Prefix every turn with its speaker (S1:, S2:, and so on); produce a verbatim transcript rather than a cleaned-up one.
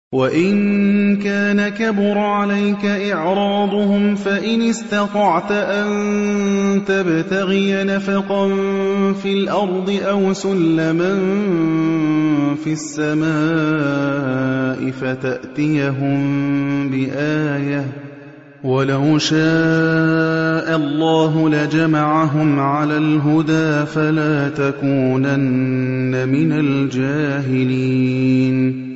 S1: وَإِن كَانَ كَبُرَ عَلَيْكَ إِعْرَاضُهُمْ فَإِنِ اسْتَطَعْتَ أَن تَبْتَغِيَ نَفَقًا فِي الْأَرْضِ أَوْ سُلَّمًا فِي السَّمَاءِ فَتَأْتِيَهُم بِآيَةٍ ۚ وَلَوْ شَاءَ اللَّهُ لَجَمَعَهُمْ عَلَى الْهُدَىٰ فَلَا تَكُونَنَّ مِنَ الْجَاهِلِينَ